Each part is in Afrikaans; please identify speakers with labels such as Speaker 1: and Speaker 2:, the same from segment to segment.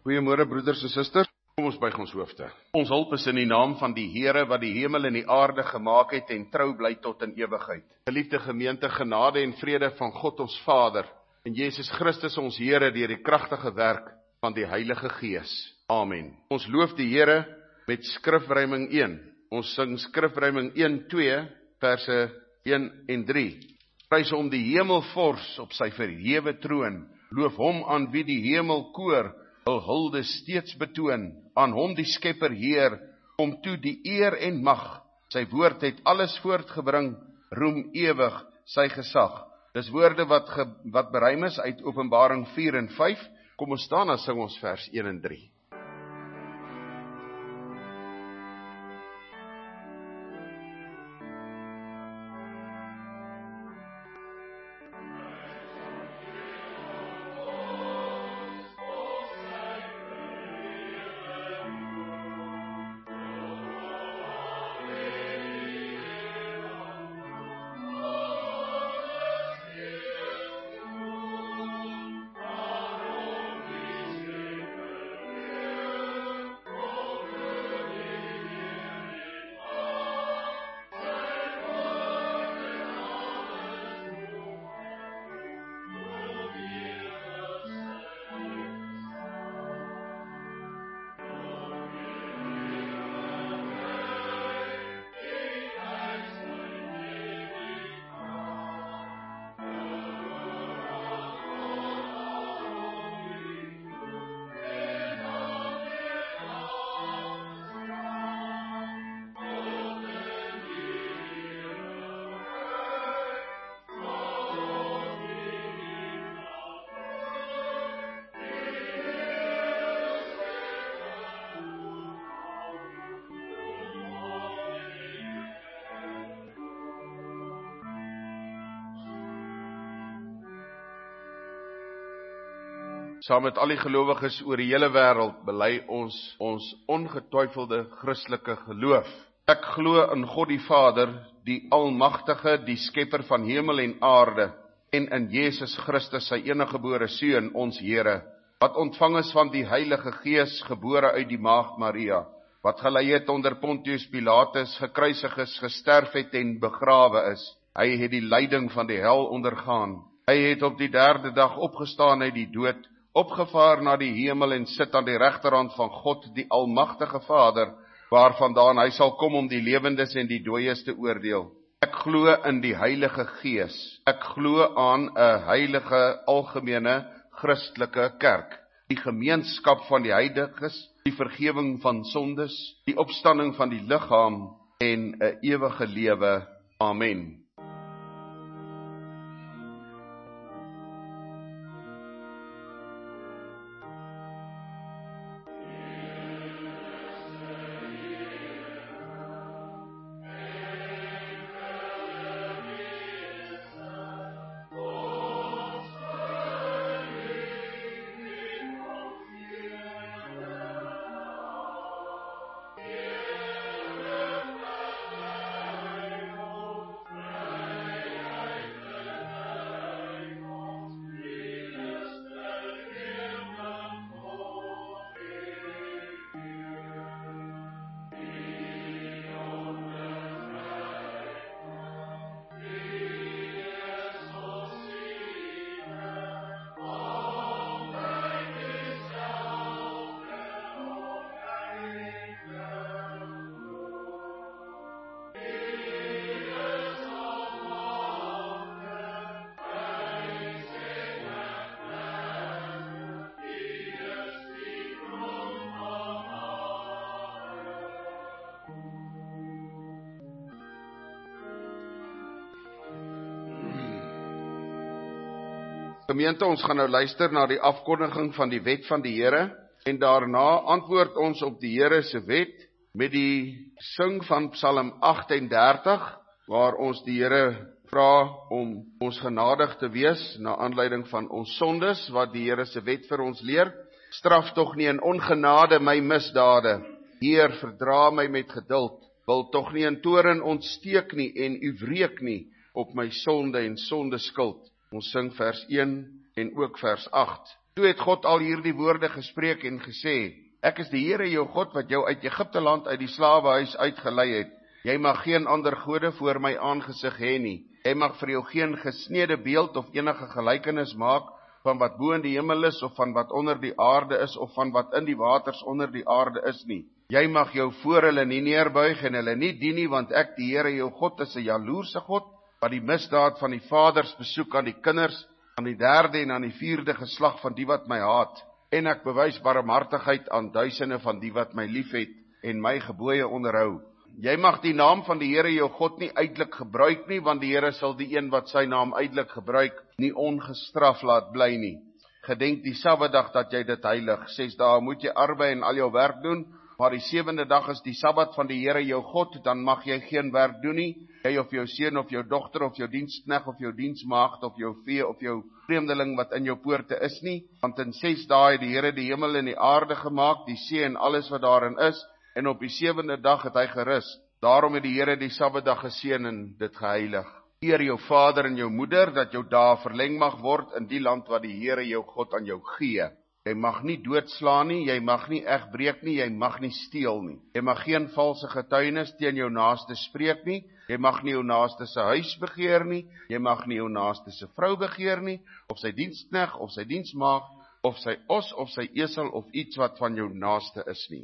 Speaker 1: Goeiemôre broeders en susters, kom ons buig ons hoofde. Ons hulp is in die naam van die Here wat die hemel en die aarde gemaak het en trou bly tot in ewigheid. Geliefde gemeente, genade en vrede van God ons Vader en Jesus Christus ons Here deur die kragtige werk van die Heilige Gees. Amen. Ons loof die Here met skrifruiming 1. Ons sing skrifruiming 1, 2, verse 1 en 3. Prys hom die hemelvors op sy verhewe troon. Loof hom aan wie die hemel koor hul hulde steeds betoon, aan hom die Skepper Heer, kom toe die eer en mag. Sy woord het alles voortgebring, roem ewig sy gesag. Dis woorde wat beruim is uit Openbaring 4 en 5. Kom ons staan en sing ons vers 1 en 3. Saam met al die gelowiges oor die hele wêreld bely ons ongetwyfelde Christelike geloof. Ek glo in God die Vader, die Almagtige, die Skepper van hemel en aarde, en in Jesus Christus, sy eniggebore Seun, ons Here, wat ontvang is van die Heilige Gees, gebore uit die Maagd Maria, wat gelei het onder Pontius Pilatus, gekruisig is, gesterf het en begrawe is. Hy het die lyding van die hel ondergaan. Hy het op die 3de dag opgestaan uit die dood, opgevaar na die hemel en sit aan die regterhand van God, die Almagtige Vader, waarvandaan hy sal kom om die lewendes en die dooies te oordeel. Ek glo in die Heilige Gees. Ek glo aan 'n heilige, algemene, Christelike kerk, die gemeenskap van die heiliges, die vergifnis van sondes, die opstanding van die liggaam en 'n ewige lewe. Amen. Gemeente, ons gaan nou luister na die afkondiging van die wet van die Here en daarna antwoord ons op die Here se wet met die sing van Psalm 38 waar ons die Here vra om ons genadig te wees na aanleiding van ons sondes wat die Here se wet vir ons leer. Straf tog nie in ongenade my misdade. Heer, verdra my met geduld. Wil tog nie in toorn ontsteek nie en u wreek nie op my sonde en sondeskuld. Ons sing vers 1 en ook vers 8. Toe het God al hierdie woorde gespreek en gesê, ek is die Here jou God wat jou uit Egipte land uit die slawehuis uitgelei het. Jy mag geen ander gode voor my aangesig hê nie. Jy mag vir jou geen gesnede beeld of enige gelykenis maak van wat bo in die hemel is, of van wat onder die aarde is, of van wat in die waters onder die aarde is nie. Jy mag jou voor hulle nie neerbuig en hulle nie dien nie, want ek, die Here jou God, is 'n jaloerse God, wat die misdaad van die vaders besoek aan die kinders, aan die 3de en aan die 4de geslag van die wat my haat. En ek bewys barmhartigheid aan duisende van die wat my liefhet en my gebooie onderhou. Jy mag die naam van die Here jou God nie uitelik gebruik nie, want die Here sal die een wat sy naam uitelik gebruik, nie ongestraf laat bly nie. Gedenk die Sabbatdag dat jy dit heilig. 6 dae moet jy arbei en al jou werk doen, maar die 7de dag is die Sabbat van die Here jou God, dan mag jy geen werk doen nie. Jy of jou seun of jou dogter of jou diensknegt of jou diensmaagd of jou vee of jou vreemdeling wat in jou poorte is nie, want in 6 dae het die Here die hemel en die aarde gemaak, die see en alles wat daarin is, en op die 7de dag het hy gerus. Daarom het die Here die Sabbatdag geseën en dit geheilig. Eer jou vader en jou moeder, dat jou dae verleng mag word in die land wat die Here jou God aan jou gee. Jy mag nie doodslaan nie, jy mag nie egbreek nie, jy mag nie steel nie. Jy mag geen valse getuienis teen jou naaste spreek nie, jy mag nie jou naaste se huis begeer nie, jy mag nie jou naaste se vrou begeer nie, of sy diensknegt, of sy diensmaagd, of sy os, of sy esel, of iets wat van jou naaste is nie.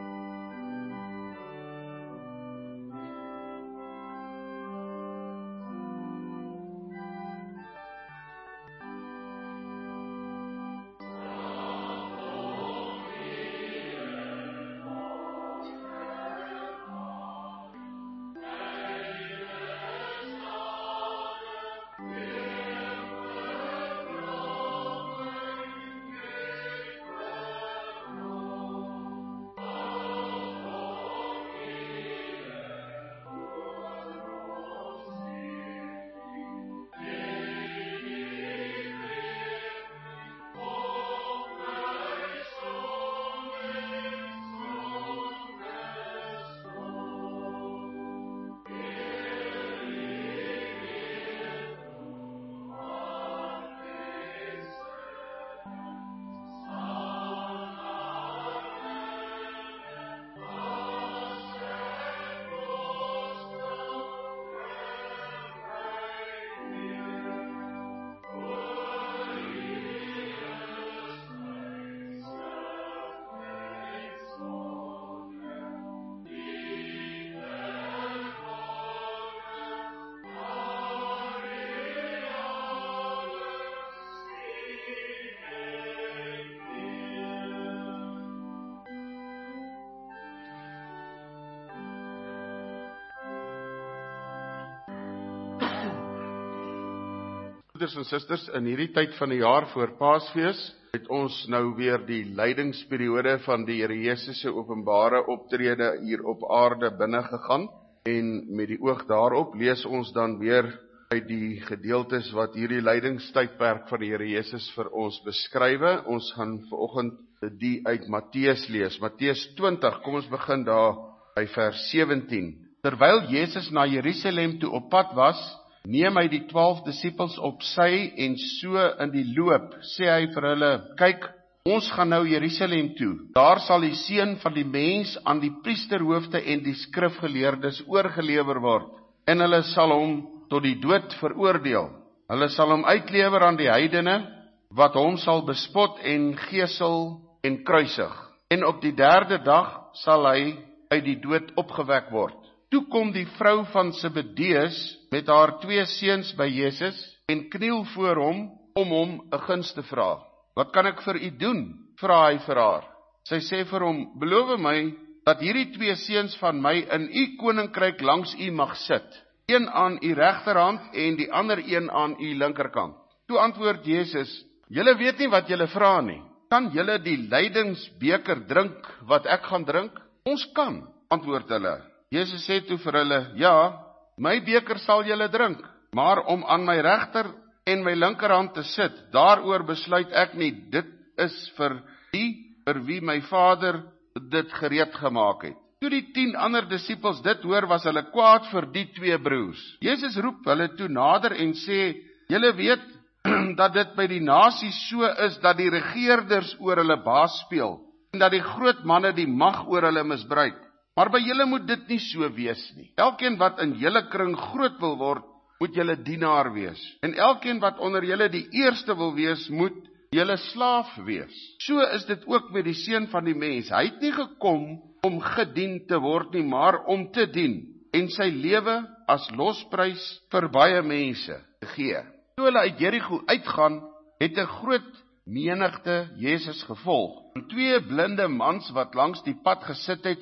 Speaker 1: Broeders en susters, in hierdie tyd van die jaar voor Paasfees, het ons nou weer die lydingsperiode van die Here Jesus se openbare optrede hier op aarde binne gegaan, en met die oog daarop lees ons dan weer uit die gedeeltes wat hierdie lydingstydperk van die Here Jesus vir ons beskrywe. Ons gaan vanoggend die uit Matteus lees. Matteus 20, kom ons begin daar by vers 17. Terwyl Jesus na Jerusalem toe op pad was, neem hy die 12 disippels op sy en so in die loop, sê hy vir hulle, kyk, ons gaan nou Jerusalem toe. Daar sal die seun van die mens aan die priesterhoofde en die skrifgeleerdes oorgelewer word, en hulle sal hom tot die dood veroordeel. Hulle sal hom uitlewer aan die heidene, wat hom sal bespot en gesel en kruisig. En op die 3de dag sal hy uit die dood opgewek word. Toe kom die vrou van Zebedeus met haar 2 seuns by Jesus en kniel voor hom om hom 'n guns te vra. Wat kan ek vir u doen? Vra hy vir haar. Sy sê vir hom, beloof my dat hierdie 2 seuns van my in u koninkryk langs u mag sit. Een aan u regterhand en die ander een aan u linkerkant. Toe antwoord Jesus, julle weet nie wat julle vra nie. Kan julle die lydingsbeker drink wat ek gaan drink? Ons kan, antwoord hulle. Jesus sê toe vir hulle, ja, my beker sal julle drink, maar om aan my regter en my linkerhand te sit, daaroor besluit ek nie, dit is vir die, vir wie my Vader dit gereed gemaak het. Toe die 10 ander disippels dit hoor, was hulle kwaad vir die 2 broers. Jesus roep hulle toe nader en sê, julle weet dat dit by die nasies so is, dat die regeerders oor hulle baas speel, en dat die groot manne die mag oor hulle misbruik. Maar by julle moet dit nie so wees nie. Elkeen wat in julle kring groot wil word, moet julle dienaar wees. En elkeen wat onder julle die eerste wil wees, moet julle slaaf wees. So is dit ook met die Seun van die mens. Hy het nie gekom om gedien te word nie, maar om te dien, en sy lewe as losprys vir baie mense te gee. Toe hulle uit Jericho uitgaan, het 'n groot menigte Jesus gevolg. En 2 blinde mans wat langs die pad gesit het,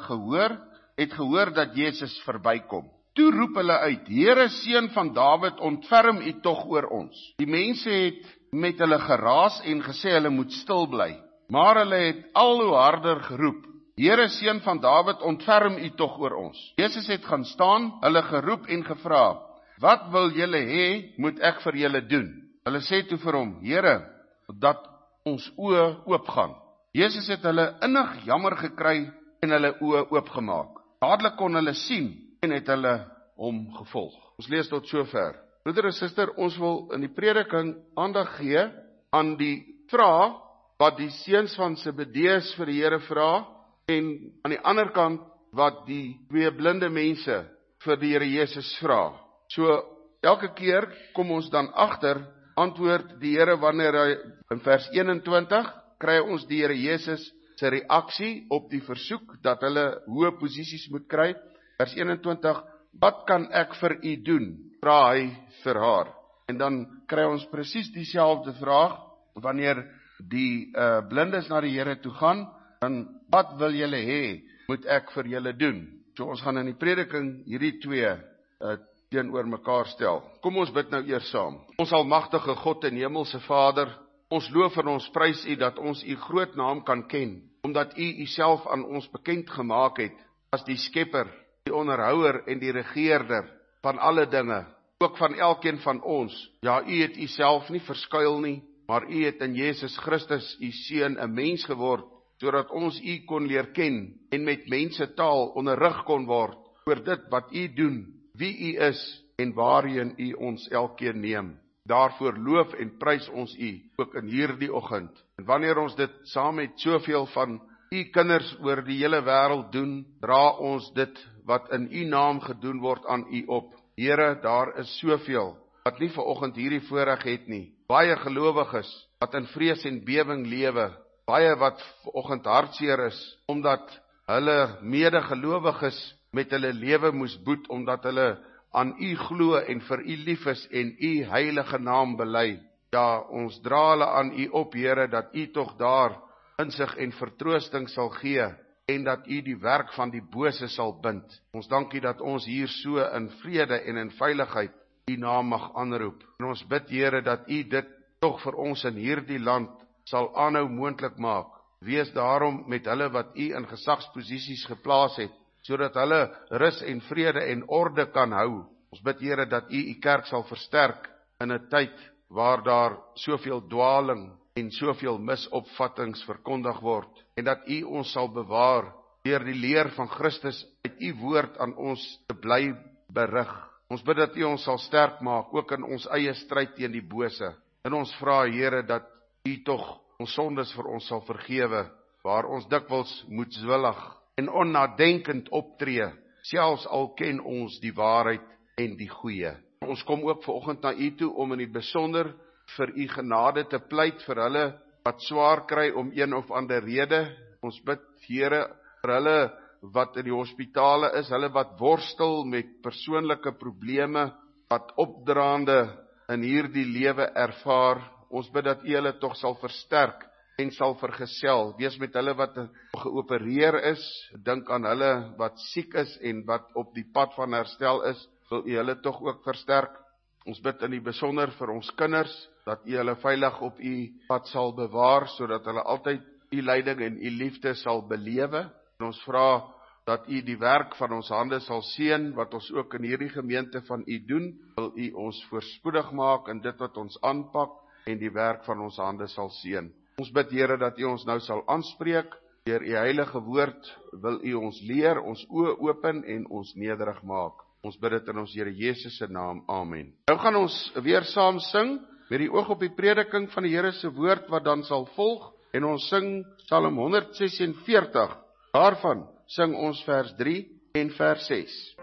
Speaker 1: het gehoor dat Jesus verbykom. Toe roep hulle uit: Here, Seun van Dawid, ontferm U tog oor ons. Die mense het met hulle geraas en gesê hulle moet stil bly. Maar hulle het al hoe harder geroep: Here, Seun van Dawid, ontferm U tog oor ons. Jesus het gaan staan, hulle geroep en gevra: Wat wil julle hê moet ek vir julle doen? Hulle sê toe vir hom: Here, dat ons oë oopgaan. Jesus het hulle innig jammer gekry en hulle oë oopgemaak. Dadelik kon hulle sien en het hulle hom gevolg. Ons lees tot sover. Broeder en suster, ons wil in die prediking aandag gee aan die vraag wat die seuns van Zebedeus vir die Here vra, en aan die ander kant wat die 2 blinde mense vir die Here Jesus vra. So elke keer kom ons dan agter, antwoord die Here wanneer hy in vers 21 kry ons die Here Jesus se reaksie op die versoek dat hulle hoë posisies moet kry. Vers 21, wat kan ek vir u doen? Vra hy vir haar. En dan kry ons presies dieselfde vraag wanneer die blindes na die Here toe gaan, dan wat wil julle hê moet ek vir julle doen? So ons gaan in die prediking hierdie 2 teenoor mekaar stel. Kom ons bid nou eers saam. Ons almagtige God en hemelse Vader, ons loof en ons prys U dat ons U groot naam kan ken, omdat U Uself aan ons bekend gemaak het as die Skepper, die onderhouer en die regeerder van alle dinge, ook van elkeen van ons. Ja, U het Uself nie verskuil nie, maar U het in Jesus Christus, U Seun, 'n mens geword, sodat ons U kon leer ken en met mense taal onderrig kon word oor dit wat U doen, wie U is en waarheen U ons elkeen neem. Daarvoor loof en prys ons U ook in hierdie oggend. En wanneer ons dit saam met soveel van U kinders oor die hele wêreld doen, dra ons dit wat in U naam gedoen word aan U op. Here, daar is soveel wat nie vanoggend hierdie voorreg het nie. Baie gelowiges wat in vrees en bewing lewe. Baie wat vanoggend hartseer is, omdat hulle medegelowiges met hulle lewe moes boet, omdat hulle aan U glo en vir U lief is en U heilige naam bely. Ja, ons dra hulle aan U op, Here, dat U tog daar insig en vertroosting sal gee, en dat U die werk van die bose sal bind. Ons dankie dat ons hier so in vrede en in veiligheid U naam mag aanroep. En ons bid, Here, dat U dit tog vir ons in hierdie land sal aanhou moontlik maak. Wees daarom met hulle wat U in gesagsposisies geplaas het, sodat hulle rus en vrede en orde kan hou. Ons bid, Here, dat U kerk sal versterk in 'n tyd waar daar soveel dwaling en soveel misopvattings verkondig word, en dat U ons sal bewaar deur die leer van Christus uit U woord aan ons te bly berig. Ons bid dat U ons sal sterk maak, ook in ons eie stryd teen die bose. En ons vra, Here, dat U tog ons sondes vir ons sal vergewe, waar ons dikwels moedswillig en onnadenkend optree, selfs al ken ons die waarheid en die goeie. Ons kom ook vanoggend na U toe om in die besonder vir U genade te pleit vir hulle wat swaar kry om een of ander rede. Ons bid, Here, vir hulle wat in die hospitale is, hulle wat worstel met persoonlike probleme, wat opdraande in hierdie lewe ervaar. Ons bid dat U hulle tog sal versterk en sal vergesel. Wees met hulle wat geopereer is, dink aan hulle wat siek is en wat op die pad van herstel is, wil U hulle tog ook versterk. Ons bid in die besonder vir ons kinders, dat U hulle veilig op U pad sal bewaar, sodat hulle altyd U leiding en U liefde sal belewe. En ons vra dat U die werk van ons hande sal seën, wat ons ook in hierdie gemeente van U doen, wil U ons voorspoedig maak in dit wat ons aanpak, en die werk van ons hande sal seën. Ons bid, Here, dat U ons nou sal aanspreek, deur U heilige woord wil U ons leer, ons oë open en ons nederig maak. Ons bid dit in ons Here Jesus se naam, amen. Nou gaan ons weer saam sing met die oog op die prediking van die Here se woord wat dan sal volg, en ons sing Psalm 146. Daarvan sing ons vers 3 en vers 6.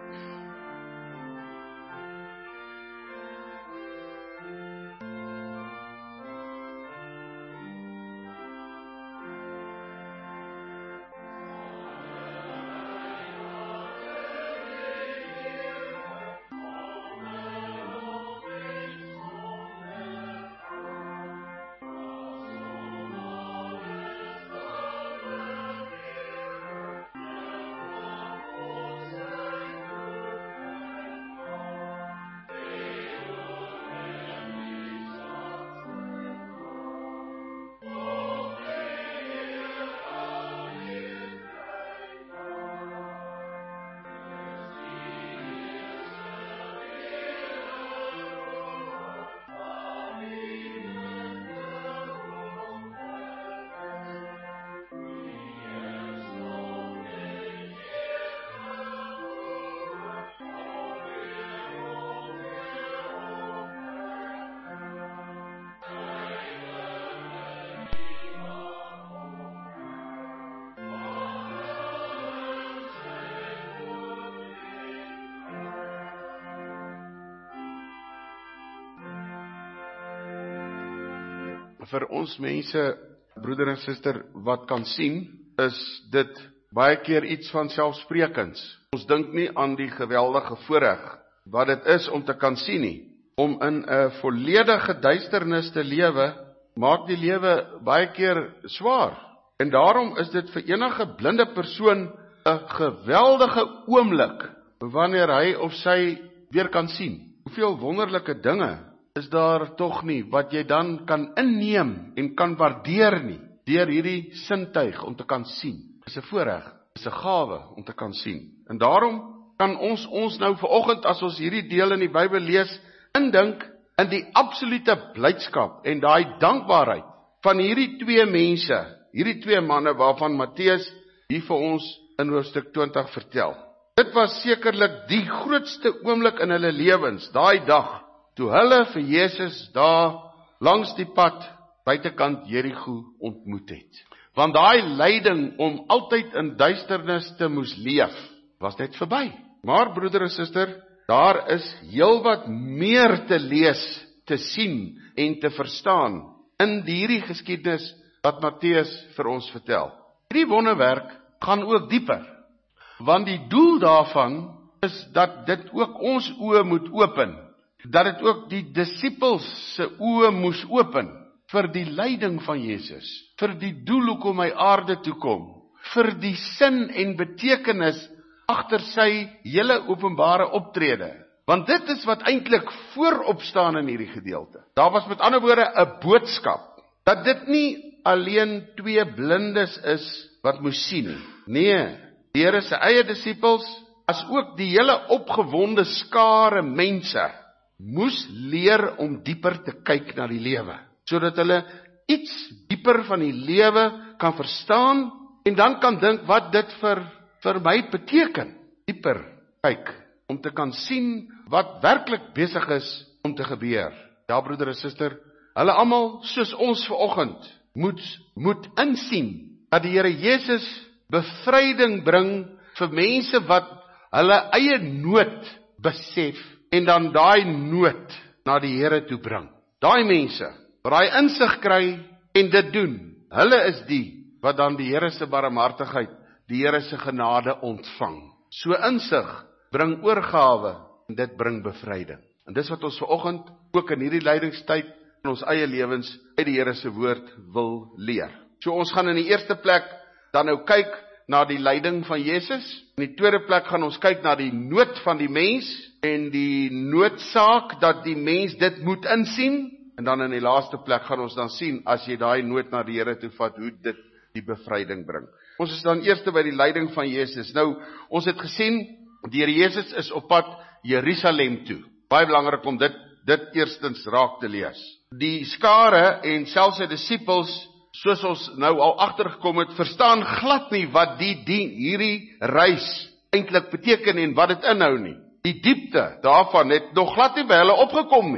Speaker 1: Vir ons mense, broeder en suster, wat kan sien, is dit baie keer iets van selfsprekends. Ons dink nie aan die geweldige voorreg wat dit is om te kan sien nie. Om in 'n volledige duisternis te lewe, maak die lewe baie keer swaar. En daarom is dit vir enige blinde persoon 'n geweldige oomblik wanneer hy of sy weer kan sien. Hoeveel wonderlike dinge is daar tog nie wat jy dan kan inneem en kan waardeer nie, deur hierdie sintuig om te kan sien. Dis 'n voorreg, dis 'n gawe om te kan sien. En daarom kan ons nou vanoggend, as ons hierdie deel in die Bybel lees, indink in die absolute blydskap en daai dankbaarheid van hierdie twee mense, hierdie twee manne waarvan Matteus hier vir ons in hoofstuk 20 vertel. Dit was sekerlik die grootste oomblik in hulle lewens, daai dag, toe hulle vir Jesus daar langs die pad buitekant Jerigo ontmoet het. Want daai lyding om altyd in duisternis te moes leef, was net verby. Maar broeder en suster, daar is heelwat meer te lees, te sien en te verstaan in hierdie geskiedenis wat Matteus vir ons vertel. Hierdie wonderwerk gaan ook dieper, want die doel daarvan is dat dit ook ons oë moet open, dat dit ook die disippels se oë moes open vir die lyding van Jesus, vir die doel hoekom hy aarde toe kom, vir die sin en betekenis agter sy hele openbare optrede. Want dit is wat eintlik voorop staan in hierdie gedeelte. Daar was met ander woorde 'n boodskap, dat dit nie alleen twee blindes is wat moes sien nie. Nee, die Here se eie disippels, as ook die hele opgewonde skare mense, moes leer om dieper te kyk na die lewe, sodat hulle iets dieper van die lewe kan verstaan, en dan kan dink wat dit vir my beteken. Dieper kyk, om te kan sien wat werklik besig is om te gebeur. Ja, broeder en suster, hulle almal, soos ons vanoggend, moet insien, dat die Here Jesus bevryding bring vir mense wat hulle eie nood besef, en dan daai nood na die Here toe bring. Daai mense, wat daai insig kry en dit doen, hulle is die wat dan die Here se barmhartigheid, die Here se genade ontvang. So insig bring oorgawe en dit bring bevryding. En dis wat ons vanoggend ook in hierdie lydingstyd in ons eie lewens uit die Here se woord wil leer. So ons gaan in die eerste plek dan nou kyk na die lyding van Jesus. In die tweede plek gaan ons kyk na die nood van die mens en die noodsaak dat die mens dit moet insien. En dan in die laaste plek gaan ons dan sien, as jy daai nood na die Here toe vat, hoe dit die bevryding bring. Ons is dan eers by die lyding van Jesus. Nou, ons het gesien, die Here Jesus is op pad Jerusalem toe. Baie belangrik om dit eerstens raak te lees. Die skare en selfs sy disippels, soos ons nou al agtergekom het, verstaan glad nie wat hierdie reis eintlik beteken en wat dit inhou nie. Die diepte daarvan het nog glad nie by hulle opgekom nie.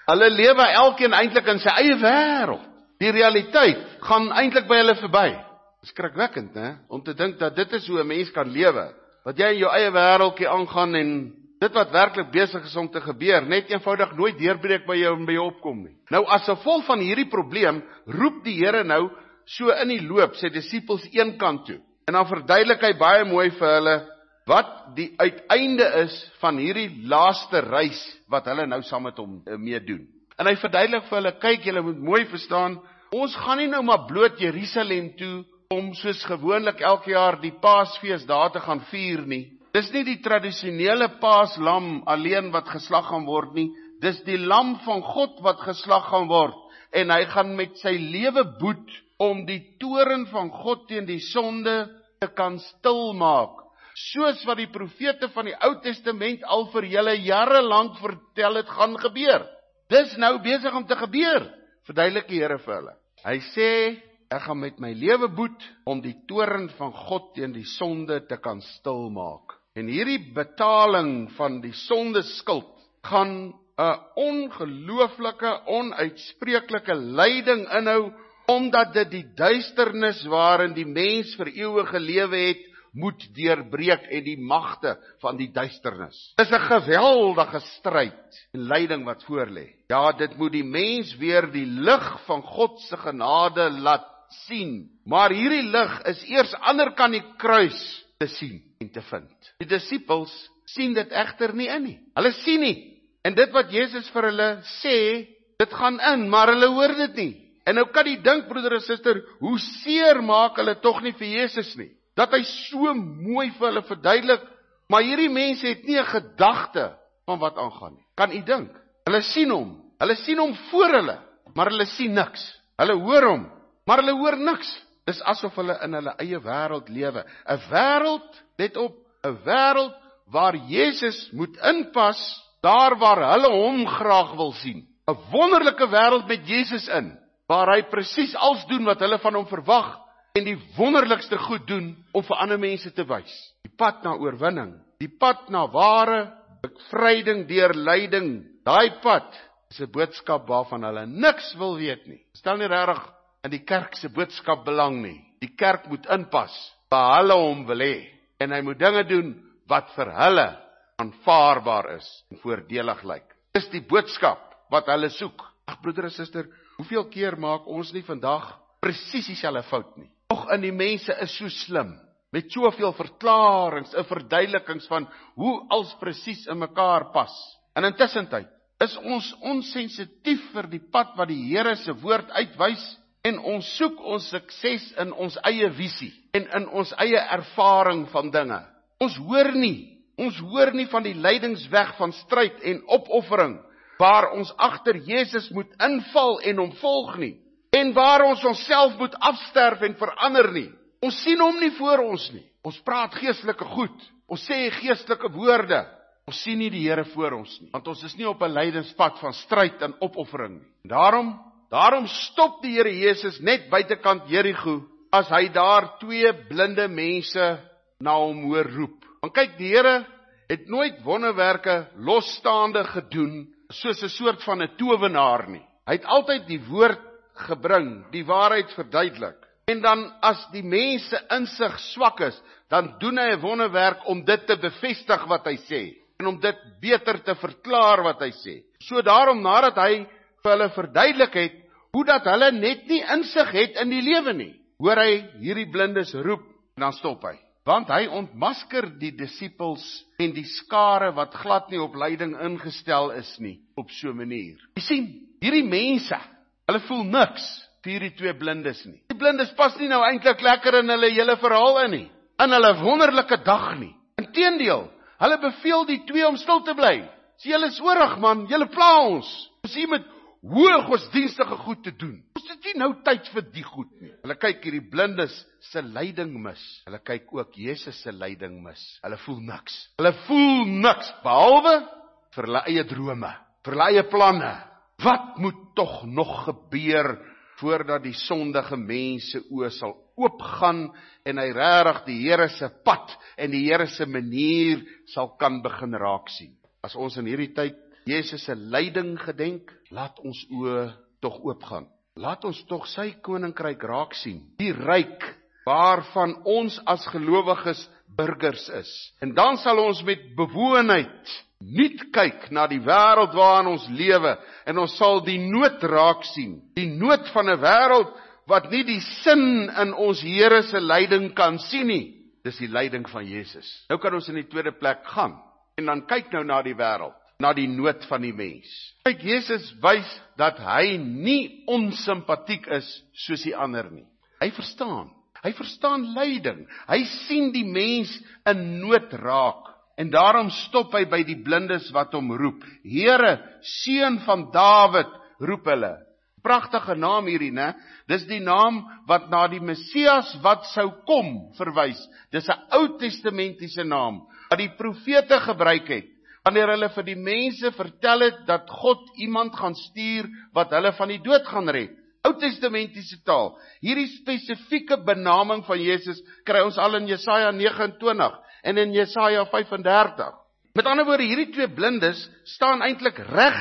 Speaker 1: Hulle lewe elkeen eintlik in sy eie wêreld. Die realiteit gaan eintlik by hulle verby. Skrikwekkend, né? Om te dink dat dit is hoe 'n mens kan lewe. Dat jy in jou eie wêreldjie aangaan en dit wat werklik besig is om te gebeur, net eenvoudig nooit deurbreek by jou en by jou opkom nie. Nou as gevolg van hierdie probleem, roep die Here nou so in die loop sy disippels een kant toe. En dan verduidelik hy baie mooi vir hulle wat die uiteinde is van hierdie laaste reis wat hulle nou saam met hom mee doen. En hy verduidelik vir hulle, kyk, julle moet mooi verstaan, ons gaan nie nou maar bloot Jerusalem toe om soos gewoonlik elke jaar die Paasfees daar te gaan vier nie. Dis nie die tradisionele paaslam alleen wat geslag gaan word nie, dis die lam van God wat geslag gaan word, en hy gaan met sy lewe boet om die toorn van God teen die sonde te kan stilmaak, soos wat die profete van die Ou Testament al vir julle jare lank vertel het gaan gebeur. Dis nou besig om te gebeur, verduidelik die Here vir hulle. Hy sê, ek gaan met my lewe boet om die toorn van God teen die sonde te kan stilmaak. En hierdie betaling van die sondeskuld gaan 'n ongelooflike, onuitspreeklike lyding inhou, omdat dit die duisternis waarin die mens vir eeue gelewe het, moet deurbreek en die magte van die duisternis. Dis 'n geweldige stryd en lyding wat voorlê. Ja, dit moet die mens weer die lig van God se genade laat sien. Maar hierdie lig is eers anderkant die kruis te sien en te vind. Die disippels sien dit egter nie in nie. Hulle sien nie. En dit wat Jesus vir hulle sê, dit gaan in, maar hulle hoor dit nie. En nou kan jy dink, broeder en suster, hoe seer maak hulle tog nie vir Jesus nie. Dat hy so mooi vir hulle verduidelik, maar hierdie mense het nie 'n gedagte van wat aangaan nie. Kan u dink? Hulle sien hom voor hulle, maar hulle sien niks. Hulle hoor hom, maar hulle hoor niks. Dis asof hulle in hulle eie wêreld lewe. 'n Wêreld, let op, 'n wêreld waar Jesus moet inpas, daar waar hulle hom graag wil sien. 'n Wonderlike wêreld met Jesus in, waar hy presies alles doen wat hulle van hom verwag, en die wonderlikste goed doen om vir ander mense te wys. Die pad na oorwinning, die pad na ware bevryding deur lyding, daai pad is 'n boodskap waarvan hulle niks wil weet nie. Stel nie regtig in die kerk se boodskap belang nie. Die kerk moet inpas waar hulle hom wil hê, en hy moet dinge doen wat vir hulle aanvaarbaar is en voordelig lyk. Dis die boodskap wat hulle soek. Ag broeder en suster, hoeveel keer maak ons nie vandag presies dieselfde fout nie? Nog in die mense is so slim, met soveel verklarings en verduidelikings van hoe alles presies in mekaar pas. En intussen tyd is ons onsensitief vir die pad wat die Here se woord uitwys, en ons soek ons sukses in ons eie visie en in ons eie ervaring van dinge. Ons hoor nie van die leidingsweg van stryd en opoffering, waar ons agter Jesus moet inval en hom volg nie, en waar ons onsself moet afsterf en verander nie. Ons sien hom nie voor ons nie. Ons praat geestelike goed, ons sê geestelike woorde, ons sien nie die Here voor ons nie, want ons is nie op 'n lydingspad van stryd en opoffering nie. Daarom stop die Here Jesus net buitekant Jerigo, as hy daar 2 blinde mense na hom hoor roep. Want kyk, die Here het nooit wonderwerke losstaande gedoen, soos 'n soort van 'n towenaar nie. Hy het altyd die woord gebring, die waarheid verduidelik. En dan as die mense insig swak is, dan doen hy 'n wonderwerk om dit te bevestig wat hy sê, en om dit beter te verklaar wat hy sê. So daarom, nadat hy vir hulle verduidelik het, hoe dat hulle net nie insig het in die lewe nie, hoor hy hierdie blindes roep, en dan stop hy. Want hy ontmasker die disippels en die skare wat glad nie op lyding ingestel is nie, op so 'n manier. Jy sien, hierdie mense, hulle voel niks vir hierdie 2 blindes nie. Die blindes pas nie nou eintlik lekker in hulle hele verhaal in nie, in hulle wonderlike dag nie. Inteendeel, hulle beveel die 2 om stil te bly. Sê, julle is oorig man, julle pla ons. Ons hier met hoë godsdienstige goed te doen. Ons het nie nou tyd vir die goed nie. Hulle kyk hierdie blindes se lyding mis. Hulle kyk ook Jesus se lyding mis. Hulle voel niks, behalwe vir hulle eie drome, vir hulle eie planne. Wat moet tog nog gebeur voordat die sondige mens se oë sal oopgaan en hy regtig die Here se pad en die Here se manier sal kan begin raak sien? As ons in hierdie tyd Jesus se lyding gedenk, laat ons oë tog oopgaan. Laat ons tog sy koninkryk raak sien. Die ryk waarvan ons as gelowiges burgers is. En dan sal ons met bewoonheid nuut kyk na die wêreld waarin ons lewe en ons sal die nood raak sien. Die nood van 'n wêreld wat nie die sin in ons Here se lyding kan sien nie. Dis die lyding van Jesus. Nou kan ons in die tweede plek gaan en dan kyk nou na die wêreld, na die nood van die mens. Kyk, Jesus wys dat hy nie onsympatiek is soos die ander nie. Hy verstaan lyding. Hy sien die mens in nood raak. En daarom stop hy by die blindes wat hom roep. Here, seun van Dawid, roep hulle. Pragtige naam hierdie, né? Dis die naam wat na die Messias wat sou kom verwys. Dis 'n Ou Testamentiese naam wat die profete gebruik het wanneer hulle vir die mense vertel het dat God iemand gaan stuur wat hulle van die dood gaan red. Ou Testamentiese taal. Hierdie spesifieke benaming van Jesus kry ons al in Jesaja 29 en in Jesaja 35. Met ander woorde, hierdie twee blindes staan eintlik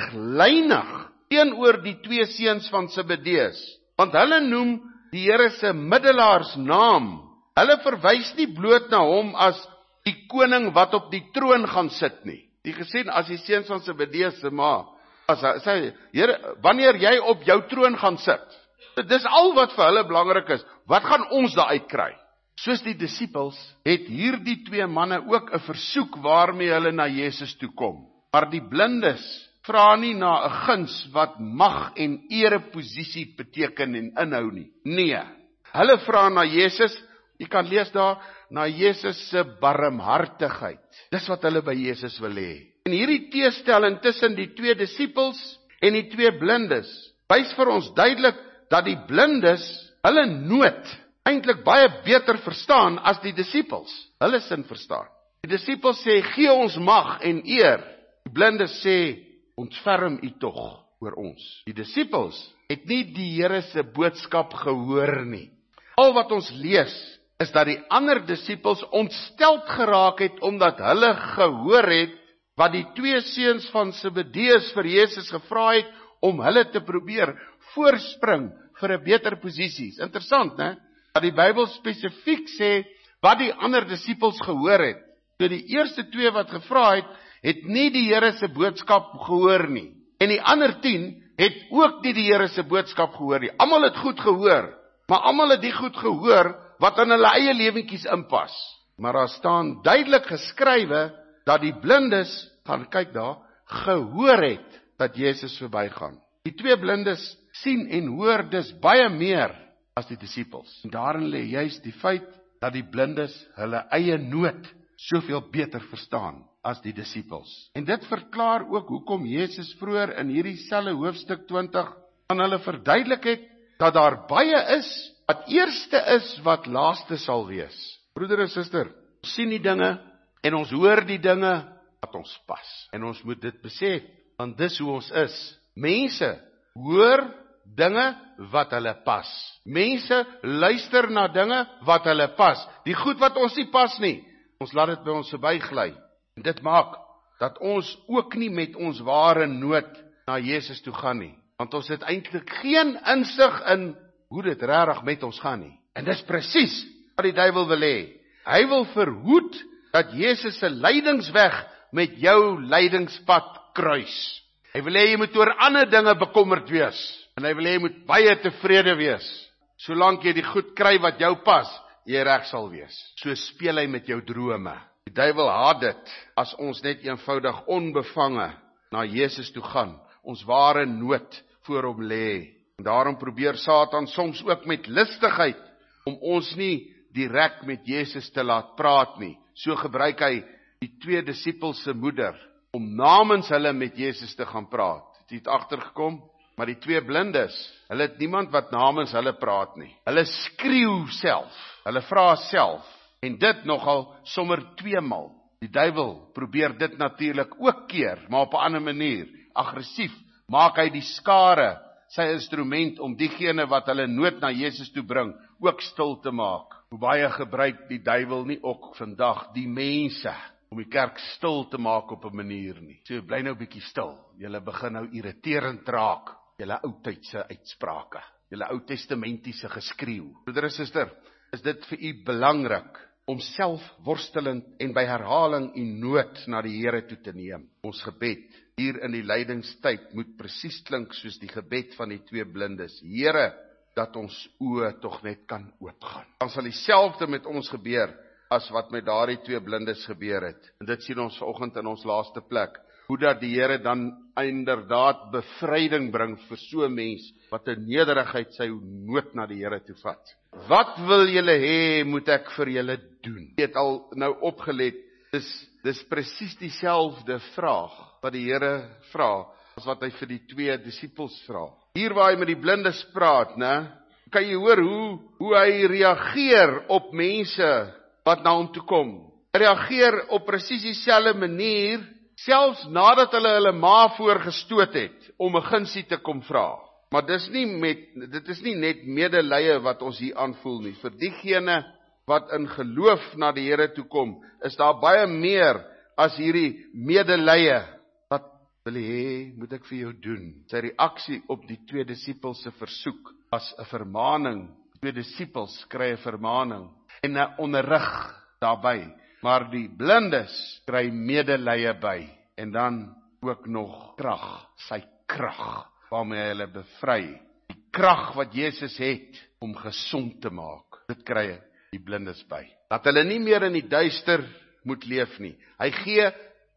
Speaker 1: reglynig teenoor die twee seuns van Zebedeus, want hulle noem die Here se middelaarsnaam. Hulle verwys nie bloot na hom as die koning wat op die troon gaan sit nie. Die gesien as die seuns van Zebedeus se ma, as hy sê, Here, wanneer jy op jou troon gaan sit, dis al wat vir hulle belangrik is, wat gaan ons daar uitkry? Soos die disippels het hierdie twee manne ook 'n versoek waarmee hulle na Jesus toe kom. Maar die blindes vra nie na 'n guns wat mag en ereposisie beteken en inhou nie. Nee, hulle vra na Jesus, jy kan lees daar, na Jesus se barmhartigheid. Dis wat hulle by Jesus wil hê. En hierdie teestelling tussen die twee disippels en die twee blindes wys vir ons duidelik dat die blindes hulle nood eintlik baie beter verstaan as die disippels. Hulle sin verstaan. Die disippels sê, gee ons mag en eer. Die blindes sê, ontferm u tog oor ons. Die disippels het nie die Here se boodskap gehoor nie. Al wat ons lees, is dat die ander disippels ontsteld geraak het, omdat hulle gehoor het, wat die twee seuns van Zebedeus vir Jesus gevra het, om hulle te probeer voorspring vir 'n beter posisie. Interessant, né? Dat die Bybel spesifiek sê, wat die ander disippels gehoor het. So die eerste twee wat gevra het nie die Here se boodskap gehoor nie. En die ander 10 het ook nie die Here se boodskap gehoor nie. Almal het goed gehoor, maar almal het die goed gehoor wat in hulle eie lewentjies inpas. Maar daar staan duidelik geskrywe dat die blindes, gaan kyk daar, gehoor het dat Jesus verbygaan. Die twee blindes sien en hoor dus baie meer as die disippels. En daarin lê juist die feit dat die blindes hulle eie nood soveel beter verstaan as die disippels. En dit verklaar ook hoekom Jesus vroeër in hierdie selfe hoofstuk 20 aan hulle verduidelik het dat daar baie is wat eerste is wat laaste sal wees. Broeder en suster, ons sien die dinge en ons hoor die dinge wat ons pas. En ons moet dit besef, want dis hoe ons is. Mense hoor dinge wat hulle pas. Mense luister na dinge wat hulle pas. Die goed wat ons nie pas nie, ons laat dit by ons verbygly. En dit maak dat ons ook nie met ons ware nood na Jesus toe gaan nie. Want ons het eintlik geen insig in hoe dit regtig met ons gaan nie. En dis presies wat die duiwel wil hê. Hy wil verhoed dat Jesus se lydingsweg met jou lydingspad kruis. Hy wil hê jy moet oor ander dinge bekommerd wees. En hy wil hê jy moet baie tevrede wees. Solank jy die goed kry wat jou pas, jy reg sal wees. So speel hy met jou drome. Die duiwel haat dit as ons net eenvoudig onbevange na Jesus toe gaan, ons ware nood voor hom lê. En daarom probeer Satan soms ook met listigheid om ons nie direk met Jesus te laat praat nie. So gebruik hy die twee disippels se moeder om namens hulle met Jesus te gaan praat. Het jy het agtergekom? Maar die twee blindes, hulle het niemand wat namens hulle praat nie. Hulle skreeu self, hulle vra self, en dit nogal sommer 2 maal. Die duiwel probeer dit natuurlik ook keer, maar op 'n ander manier, aggressief, maak hy die skare sy instrument om diegene wat hulle nood na Jesus toe bring, ook stil te maak. Hoe baie gebruik die duiwel nie ook vandag die mense om die kerk stil te maak op 'n manier nie. So bly nou bietjie stil. Julle begin nou irriterend raak. Julle oudtydse uitsprake. Julle Ou Testamentiese geskreeu. Broeder en suster, is dit vir u belangrik om selfworstelend en by herhaling u nood na die Here toe te neem. Ons gebed hier in die lydingstyd moet presies klink soos die gebed van die 2 blindes. Here, dat ons oë tog net kan oopgaan. Dan sal dieselfde met ons gebeur as wat met daardie 2 blindes gebeur het. En dit sien ons vanoggend in ons laaste plek. Hoe dat die Here dan inderdaad bevryding bring vir so 'n mens wat in nederigheid sy nood na die Here toe vat. Wat wil julle hê moet ek vir julle doen? Jy het al nou opgelet, dis presies dieselfde vraag wat die Here vra as wat hy vir die 2 disippels vra. Hier waar hy met die blindes praat, kan jy hoor hoe hy reageer op mense wat na hom toe kom. Hy reageer op presies dieselfde manier, selfs nadat hulle ma voorgestoot het om 'n gunsie te kom vra. Maar dit is nie net medelee wat ons hier aanvoel nie. Vir diegene wat in geloof na die Here toe kom, is daar baie meer as hierdie medelee. Wat wil jy hê moet ek vir jou doen? Sy reaksie op die 2 disippels se versoek as 'n vermaaning. 2 disippels kry 'n vermaaning en 'n onderrig daarbey. Maar die blindes kry medelee by. En dan ook nog krag, sy krag, waarmee hy hulle bevry. Die krag wat Jesus het om gesond te maak. Dit kry die blindes by. Dat hulle nie meer in die duister moet leef nie. Hy gee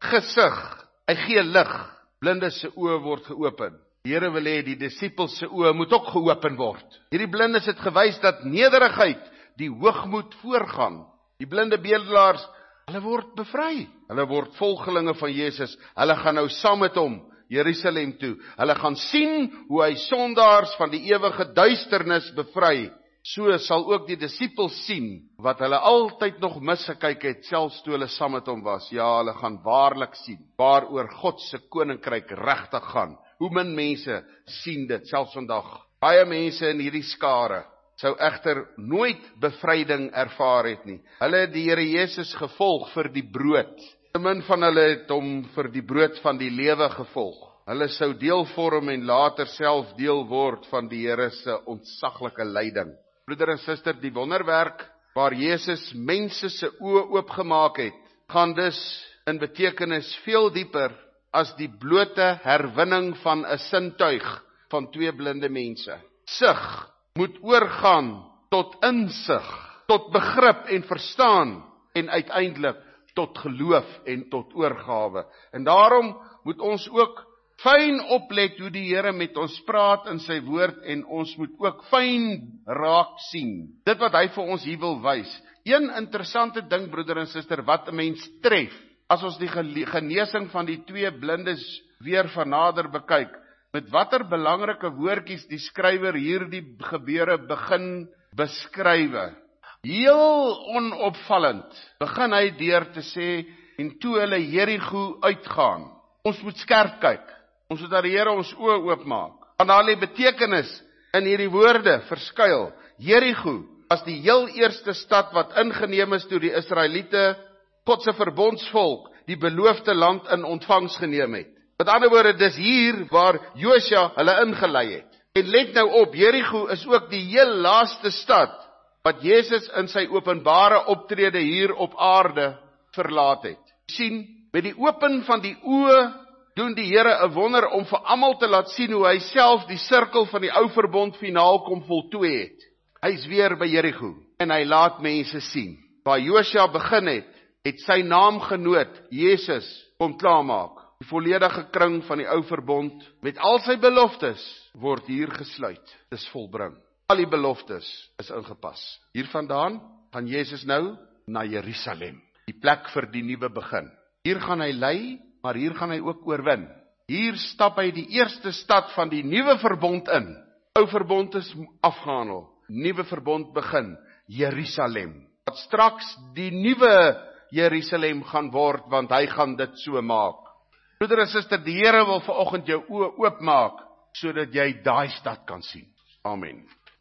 Speaker 1: gesig, hy gee lig. Blindes se oë word geopen. Die Here wil hê die disippels se oë moet ook geopen word. Hierdie blindes het gewys dat nederigheid die hoogmoed voorgaan. Die blinde bedelaars, hulle word bevry. Hulle word volgelinge van Jesus. Hulle gaan nou saam met hom Jerusalem toe. Hulle gaan sien hoe hy sondaars van die ewige duisternis bevry. So sal ook die disippels sien wat hulle altyd nog misgekyk het, selfs toe hulle saam met hom was. Ja, hulle gaan waarlik sien waaroor God se koninkryk regtig gaan. Hoe min mense sien dit selfs vandag. Baie mense in hierdie skare sou egter nooit bevryding ervaar het nie. Hulle het die Here Jesus gevolg vir die brood. Te min van hulle het hom vir die brood van die lewe gevolg. Hulle sou deel vorm en later self deel word van die Here se ontsaglike lyding. Broeder en suster, die wonderwerk waar Jesus mense se oë oopgemaak het, gaan dus in betekenis veel dieper as die blote herwinning van 'n sintuig van 2 blinde mense. Sig moet oorgaan tot insig, tot begrip en verstaan en uiteindelik tot geloof en tot oorgawe. En daarom moet ons ook fyn oplet hoe die Here met ons praat in sy woord en ons moet ook fyn raak sien. Dit wat hy vir ons hier wil wys. Een interessante ding, broeder en suster, wat 'n mens tref, as ons die genesing van die 2 blindes weer van nader bekyk, met watter belangrike woordjies die skrywer hierdie gebeure begin beskrywe. Heel onopvallend begin hy deur te sê, en toe hulle Jerigo uitgaan. Ons moet skerp kyk. Ons moet dat die Here ons oë oopmaak. Want daar lê betekenis in hierdie woorde verskuil. Jerigo was die heel eerste stad wat ingeneem is toe die Israeliete, God se verbondsvolk, die beloofde land in ontvangs geneem het. Met ander woorde, dis hier waar Josua hulle ingelei het. En let nou op, Jerigo is ook die heel laaste stad wat Jesus in sy openbare optrede hier op aarde verlaat het. Sien, met die open van die oë doen die Here 'n wonder om vir almal te laat sien hoe hy self die sirkel van die ou verbond finaal kom voltooi het. Hy's weer by Jerigo en hy laat mense sien. Waar Josua begin het sy naamgenoot Jesus kom klaarmaak. Die volledige kring van die ou verbond met al sy beloftes word hier gesluit. Dis volbring. Al die beloftes is ingepas. Hiervandaan gaan Jesus nou na Jerusalem, die plek vir die nuwe begin. Hier gaan hy lei, maar hier gaan hy ook oorwin. Hier stap hy die eerste stad van die nuwe verbond in. Ou verbond is afgehandel. Nuwe verbond begin, Jerusalem. Wat straks die nuwe Jerusalem gaan word, want hy gaan dit so maak. Broeder en suster, die Here wil vanoggend jou oë oopmaak, sodat jy daai stad kan sien. Amen.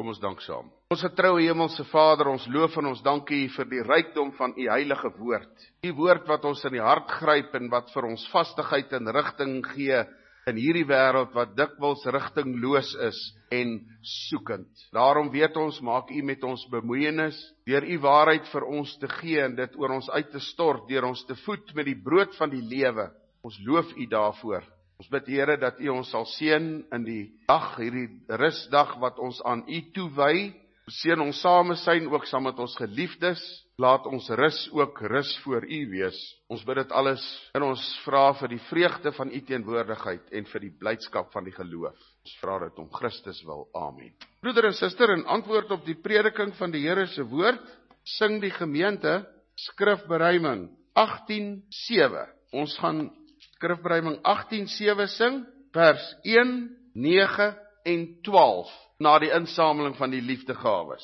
Speaker 1: Kom ons dank saam. Ons getroue Hemelse Vader, ons loof en ons dank U vir die rykdom van U heilige woord. Die woord wat ons in die hart gryp en wat vir ons vastigheid en rigting gee in hierdie wêreld wat dikwels rigtingloos is en soekend. Daarom weet ons, maak U met ons bemoeienis, deur U waarheid vir ons te gee en dit oor ons uit te stort, deur ons te voed met die brood van die lewe. Ons loof U daarvoor. Ons bid Here dat U ons sal seën in die dag, hierdie rusdag wat ons aan U toewy. Seën ons samesyn ook saam met ons geliefdes. Laat ons rus ook rus voor U wees. Ons bid dit alles en ons vra vir die vreugde van U teenwoordigheid en vir die blydskap van die geloof. Ons vra dit om Christus wil. Amen. Broeder en suster, in antwoord op die prediking van die Here se woord, sing die gemeente skrifberuiming 18:7. Ons gaan skrifberuiming 18:7 sing, vers 1, 9 en 12, na die insameling van die liefdegawes.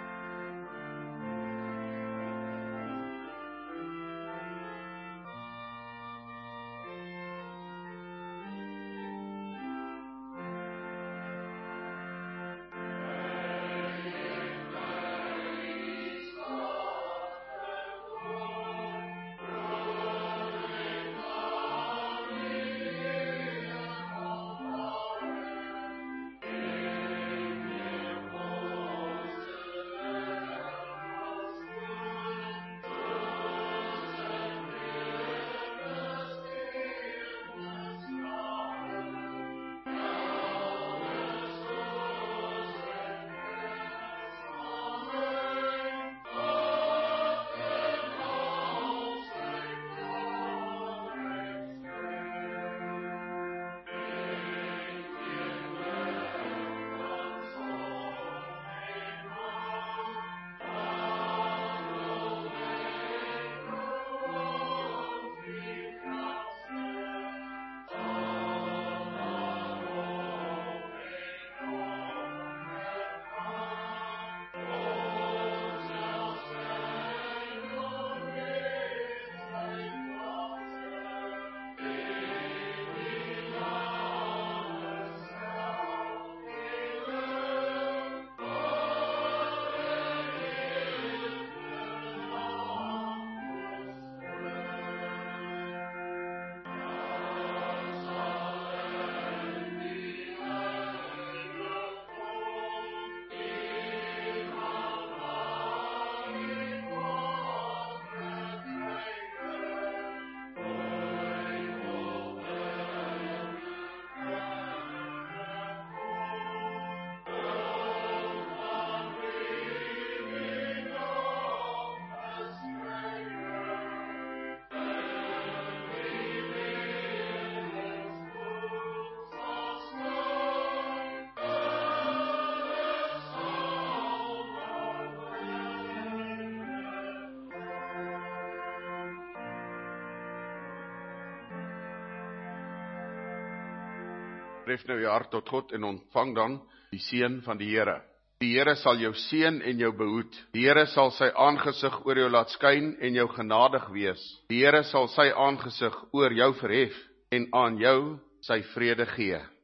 Speaker 1: Tref nou jou hart tot God en ontvang dan die seën van die Here. Die Here sal jou seën en jou behoed. Die Here sal sy aangesig oor jou laat skyn en jou genadig wees. Die Here sal sy aangesig oor jou verhef en aan jou sy vrede gee.